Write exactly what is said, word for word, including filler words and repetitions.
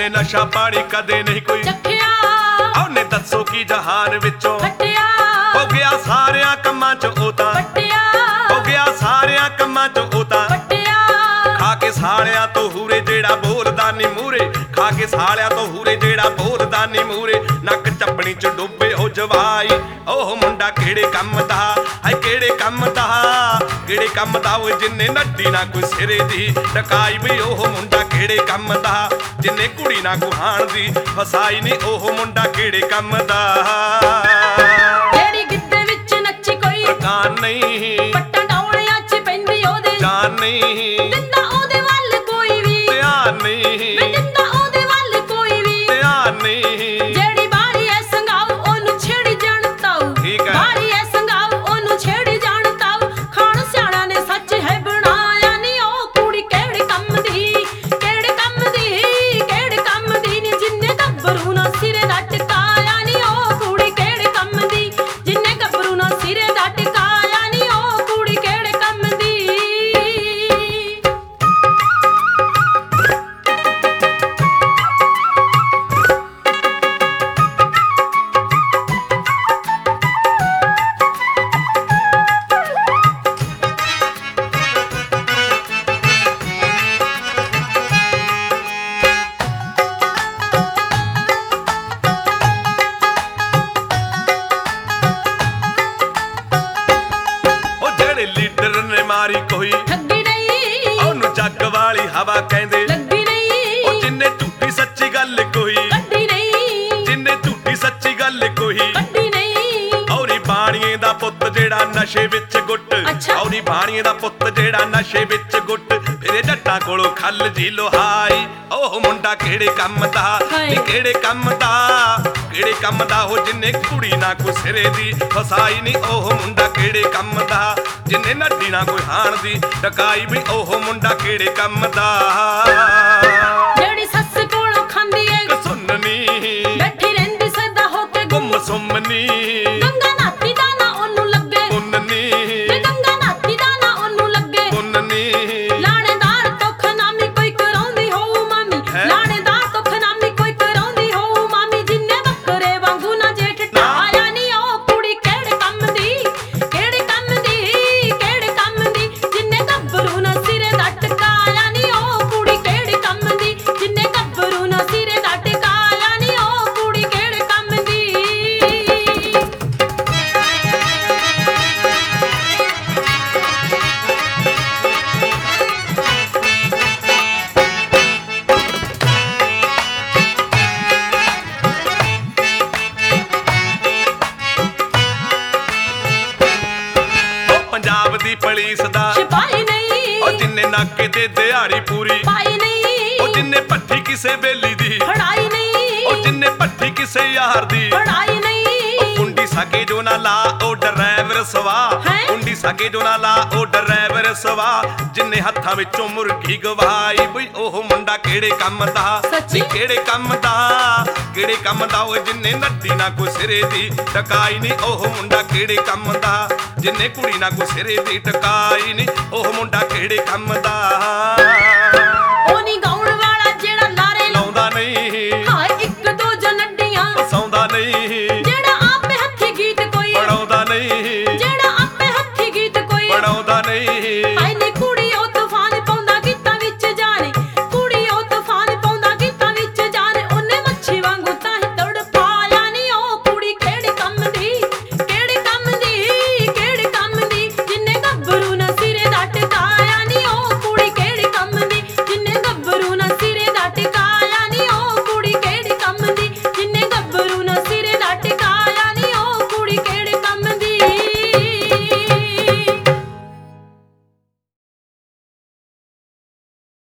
ਜਿੰਨੇ ਨਸ਼ਾ ਪਾਣੀ ਕਦੇ ਨਹੀਂ ਕੋਈ ਚੱਖਿਆ ਉਹਨੇ ਦੱਸੋ ਕੀ ਜਹਾਨ ਵਿੱਚੋਂ ਹਟਿਆ ਹੋ ਗਿਆ ਸਾਰਿਆਂ ਕੰਮਾਂ ਚ ਉਹ ਤਾਂ ਪਟਿਆ ਹੋ ਗਿਆ ਸਾਰਿਆਂ ਕੰਮਾਂ ਚ ਉਹ ਤਾਂ ਪਟਿਆ ਖਾ ਕੇ ਸਾਲਿਆਂ ਤੋਂ ਹੂਰੇ ਜਿਹੜਾ ਬੋਲਦਾ ਨੀ ਮੂਰੇ ਖਾ ਕੇ ਸਾਲਿਆਂ ਤੋਂ ਹੂਰੇ ਜਿਹੜਾ ਬੋਲਦਾ ਨੀ ਮੂਰੇ ਨੱਕ ਚੱਪਣੀ ਚ ਡੁੱਬੇ ਉਹ ਜਵਾਈ ਉਹ ਮੁੰਡਾ ਕਿਹੜੇ ਕੰਮ ਦਾ ਹਾਏ ਕਿਹੜੇ ਕੰਮ ਦਾ ਕਿਹੜੇ ਕੰਮ ਦਾ ਉਹ ਜਿੰਨੇ ਨੱਡੀ ਨਾ ਕੋਈ ਸਿਰੇ ਦੀ ਟਕਾਈ ਵੀ ਉਹ ਮੁੰਡਾ ਕਿਹੜੇ ਕੰਮ ਦਾ ਜਿੰਨੇ ਕੁੜੀ ਨਾ ਗੁਹਾਣ ਦੀ ਫਸਾਈ ਨੀ ਉਹ ਮੁੰਡਾ ਕਿਹੜੇ ਕੰਮ ਦਾ ਜਿਹੜੀ ਗਿੱਧੇ ਵਿੱਚ ਨੱਚੀ ਕੋਈ ਕਾਨ ਨਹੀਂ ਪੱਟਾਂ ਡੌਲਿਆਂ ਚ ਪੈਂਦੀ ਉਹਦੇ ਜਾਨ ਨਹੀਂ ਦਿੰਦਾ ਉਹਦੇ ਵੱਲ ਕੋਈ ਵੀ ਧਿਆਨ ਨਹੀਂ ਵੇ ਦਿੰਦਾ ਉਹਦੇ ਵੱਲ ਕੋਈ ਵੀ ਧਿਆਨ ਨਹੀਂ ਜਿਹੜੀ ਬਾਰੀ ਐ ਸੰਗਾਉ ਉਹਨੂੰ ਛੇੜੀ ਜਾਣ ਤਾਉ ਠੀਕ ਹੈ। ਬਾਰੀ ਐ ਸੰਗਾਉ ਉਹਨੂੰ ਛੇੜੀ ਜਾਣ ਤਾਉ ਖਾਣ ਸਿਆਣਾ ਨੇ ਸੱਚ ਹੈ ਬਣਾਇਆ ਨੀ ਉਹ ਕੁੜੀ ਕਿਹੜੇ ਕੰਮ ਦੀ ਕਿਹੜੇ ਕੰਮ ਦੀ ਕਿਹੜੇ ਕੰਮ ਦੀ ਨੀ ਜਿੰਨੇ ਗੱਭਰੂ ਨਾ ਸਿਰੇ ਦਾ ਟਿਕਾਇਆ ਨੀ ਉਹ ਕੁੜੀ ਕਿਹੜੇ ਕੰਮ ਦੀ ਜਿੰਨੇ ਗੱਭਰੂ ਨਾ ਸਿਰੇ ਦਾ ਟਿਕਾਇਆ ਨੀ ਉਹ ਕੁੜੀ ਕਿਹੜੇ ਕੰਮ ਦੀ ਉਹ ਜਿਹੜੇ ਲੀਡਰ ਨੇ ਮਾਰੀ ਕੋਈ ਠੱਗੀ ਨਹੀਂ ਉਹਨੂੰ ਜੱਗ ਵਾਲੀ ਹਵਾ ਕਹਿੰਦੇ ਲੱਗੀ ਨਹੀਂ ਉਹ ਜਿੰਨੇ ਝੂਠੀ ਸੱਚੀ ਗੱਲ ਕੋਈ ਕੱਢੀ ਨਹੀਂ ਜਿੰਨੇ ਝੂਠੀ ਸੱਚੀ ਗੱਲ ਕੋਈ ਕੱਢੀ ਨਹੀਂ ਔਰੀ ਬਾਣੀਏ ਦਾ ਪੁੱਤ ਜਿਹੜਾ ਨਸ਼ੇ ਵਿੱਚ ਗੁੱਟ ਅੱਛਾ। ਔਰੀ ਬਾਣੀਏ ਦਾ ਪੁੱਤ ਜਿਹੜਾ ਨਸ਼ੇ ਵਿੱਚ ਗੁੱਟ ਫਿਰੇ ਜੱਟਾਂ ਕੋਲੋਂ ਖੱਲ ਜੀ ਲੋਹਾਈ ਉਹ ਮੁੰਡਾ ਕਿਹੜੇ ਕੰਮ ਦਾ ਹਾਏ। ਨੀ ਕਿਹੜੇ ਕੰਮ ਦਾ ਕਿਹੜੇ ਕੰਮ ਦਾ ਉਹ ਜਿੰਨੇ ਕੁੜੀ ਨਾ ਕੋਈ ਸਿਰੇ ਦੀ ਫਸਾਈ ਨੀ ਉਹ ਮੁੰਡਾ ਕਿਹੜੇ ਕੰਮ ਦਾ ਜਿੰਨੇ ਨੱਡੀ ਨਾ ਕੋਈ ਹਾਣ ਦੀ ਟਕਾਈ ਵੀ ਉਹ ਮੁੰਡਾ ਕਿਹੜੇ ਕੰਮ ਦਾ ਜਿਹੜੀ ਸੱਸ ਕੋਲੋਂ ਖਾਂਦੀ ਏ ਸੁਣਨੀ ਬੈਠੀ ਰਹਿੰਦੀ ਸਦਾ ਹੋ ਕੇ ਗੁੰਮ ਸੁਮਨੀ ਗੰਗਾ ਨਾਤੀ ਦਾ ਨਾ ਉਹਨੂੰ ਲੱਗੇ ਉਨਨੀ ਤੇ ਗੰਗਾ ਨਾਤੀ ਦਾ ਨਾ ਉਹਨੂੰ ਲੱਗੇ ਉਨਨੀ ਲਾਣੇਦਾਰ ਤੋਂ ਖਨਾਮੀ ਕੋਈ ਕਰਾਉਂਦੀ ਹੋਊ ਮਾਮੀ ਹੈਂ? ਲਾਣੇਦਾਰ ਤੋਂ ਖਨਾਮੀ ਕੋਈ ਕਰਾਉਂਦੀ ਹੋਊ ਮਾਮੀ ਜਿੰਨੇ ਬੱਕਰੇ ਵਾਂਗੂ ਨਾ ਜੇਠ ਟਾਇਆ ਨੀ ਉਹ ਕੁੜੀ ਕਿਹੜੇ ਕੰਮ ਦੀ ਕਿਹੜੇ ਕੰਮ ਦੀ ਕਿਹੜੇ ਕੰਮ ਦੀ ਜਿੰਨੇ ਗੱਭਰੂ ਨਾ ਸਿਰੇ ਦਾ ਟਿਕਾਇਆ ਨੀ ਉਹ ਕੁੜੀ ਕਿਹੜੇ ਕੰਮ ਦੀ ਜਿੰਨੇ ਗੱਭਰੂ ਨਾ ਸਿਰੇ ਦਾ ਟਿਕਾਇਆ ਨੀ ਉਹ ਕੁੜੀ ਕਿਹੜੇ ਕੰਮ ਦੀ ਉਹ ਪੰਜਾਬ ਦੀ ਪੁਲਿਸ ਦਾ ਸਿਪਾਹੀ ਨਹੀਂ ਉਹ ਜਿੰਨੇ ਨਾਕੇ ਤੇ ਦਿਹਾੜੀ ਪੂਰੀ ਪਾਈ ਨਹੀਂ ਉਹ ਜਿੰਨੇ ਭੱਠੀ ਕਿਸੇ ਬੇਲੀ ਦੀ ਫੜਾਈ ਨਹੀਂ ਉਹ ਜਿੰਨੇ ਭੱਠੀ ਕਿਸੇ ਯਾਰ ਦੀ ਫੜਾਈ ਨਹੀਂ ਉਹ ਕੁੰਡੀ ਸਾਕੇ ਜੋ ਨਾ ਲਾ ਉਹ ਡਰਾਈਵਰ ਸਵਾ ਹੈਂ? ਕੁੰਡੀ ਸਾਕੇ ਜੋ ਨਾ ਲਾ ਉਹ ਡਰਾਈਵਰ ਸਵਾ ਜਿੰਨੇ ਹੱਥਾਂ ਵਿੱਚੋਂ ਮੁਰਗੀ ਗਵਾਈ ਬਈ ਉਹ ਮੁੰਡਾ ਕਿਹੜੇ ਕੰਮ ਦਾ ਸੱਚੀ? ਨੀ ਕਿਹੜੇ ਕੰਮ ਦਾ ਕਿਹੜੇ ਕੰਮ ਦਾ ਉਹ ਜਿੰਨੇ ਨੱਡੀ ਨਾ ਕੋਈ ਸਿਰੇ ਦੀ ਟਕਾਈ ਨਹੀਂ ਉਹ ਮੁੰਡਾ ਕਿਹੜੇ ਕੰਮ ਦਾ ਜਿੰਨੇ ਕੁੜੀ ਨਾ ਕੋਈ ਸਿਰੇ ਦੀ ਟਕਾਈ ਨਹੀਂ ਉਹ ਮੁੰਡਾ ਕਿਹੜੇ ਕੰਮ ਦਾ